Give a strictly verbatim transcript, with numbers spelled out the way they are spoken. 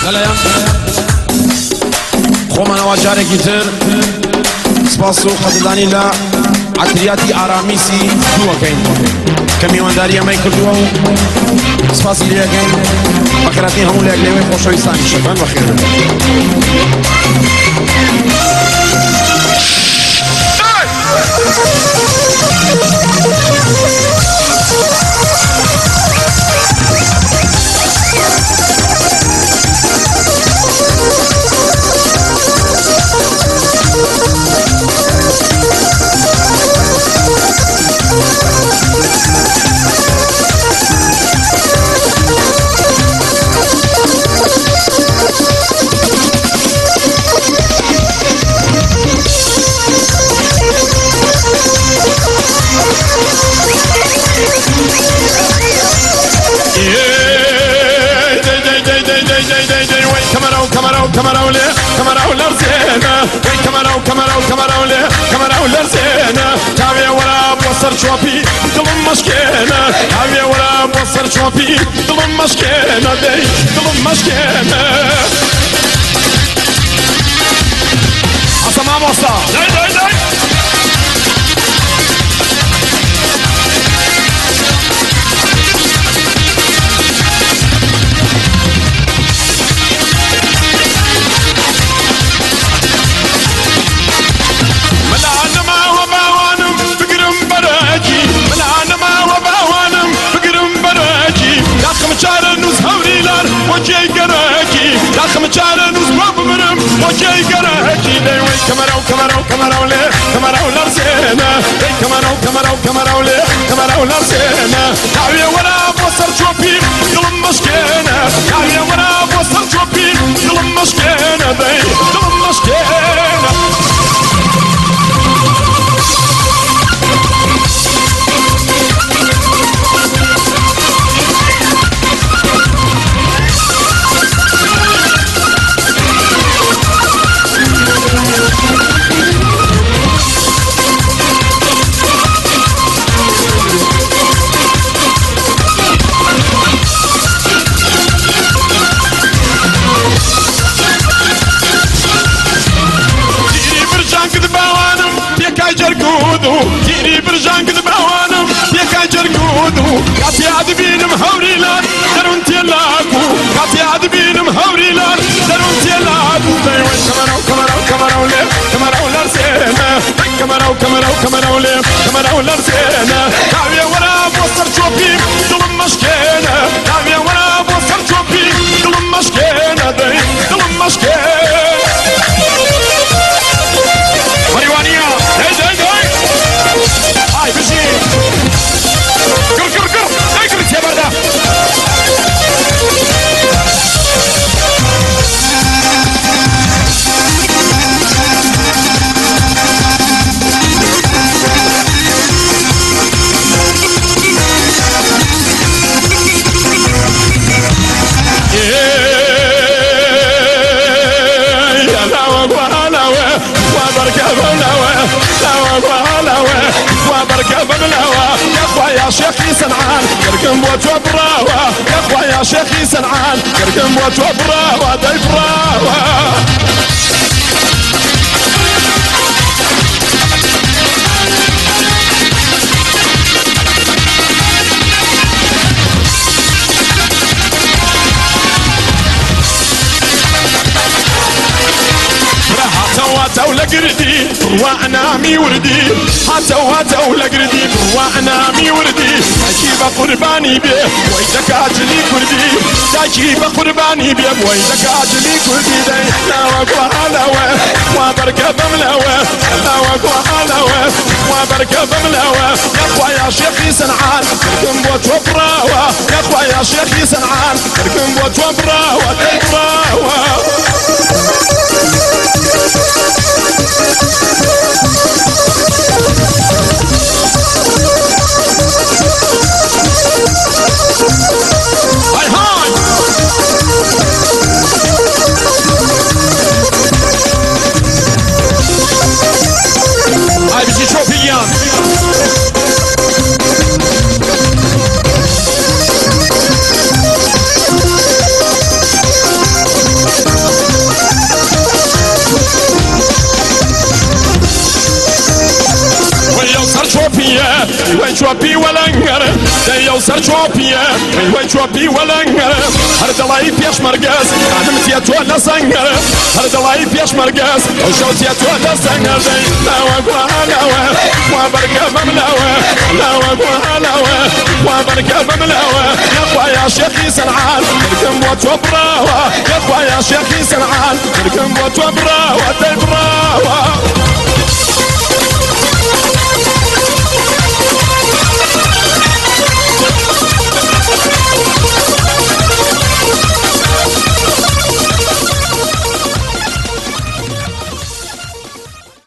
هلا خومانا وجاري كتير سباسو خدداني لا عكرياتي آراميسي دوا كين كميوان داريا ما يكردوا سباس اللي كين بكراتي هم اللي أكلوا خوشوا يساني شكرا بخير كاميرا ولا كاميرا ولا رزينة وين كاميرا وكاميرا وكاميرا ولا كاميرا ولا رزينة كافية ولا بوصل شوابي ظلم مشكينة كافية ولا بوصل شوابي ظلم مشكينة دي ظلم مشكينة أصلا ما موصل داي داي داي وجاي قراكي داخل مجال نصب بمرم وجاي قراكي داي وين كاميرا وكاميرا وكاميرا ولا كاميرا ولا رزينة داي كاميرا وكاميرا وكاميرا ولا كاميرا ولا رزينة كاوية ولا بوصل شوبي ظلم مشكينة كاوية ولا بوصل شوبي ظلم مشكينة داي ظلم مشكينة تيري برجان قد بوانم يكا جرقودو قاتي عدبين مهوري لان درون تيلاكو قاتي عدبين مهوري لان درون تيلاكو داي وين كاميرا وكاميرا وكاميرا ولا كاميرا ولا رزينة كاميرا وكاميرا وكاميرا ولا كاميرا ولا رزينة كاوية ولا بوصل شوبي ظلم مشكينة كاوية ولا بوصل شوبي ظلم مشكينة داي ظلم مشكينة مريوانية داي داي داي هاي بشي كر كر كر هاي كرت يا بردا يا شيخي سنعان يركن بوجه براوة يا اخوة يا شيخي سنعان يركن بوجه براوة داي براوة هاتوا لقردي وعنامي وردي هاتوا هاتوا لقردي وعنامي وردي تجيب قرباني بيه ويدك اجلي كردي تجيب قرباني بيه ويدك اجلي كردي داي لا وقوى هلاوة وبركة بملاوة لا وقوى هلاوة وبركة بملاوة يا اخوة يا شيخي سنعان تركن بوجه براوة يا اخوة يا شيخي سنعان تركن بوجه براوة داي براوة هاي هاي هاي بيجي شوفيان شوبي ولا نهر دايو سر شوبي وي شوبي ولا نهر هرد الله فيش مرقاس عدمت يا تولا سنهر هرد الله فيش مرقاس وشوت يا تولا سنهر لا وقوا لا وبركة مملاوة لا وقوا لا وبركة مملاوة يا اخوة يا شيخي سنعان تركم وتوبراوة يا اخوة يا شيخي سنعان تركم وتوبراوة تبراوة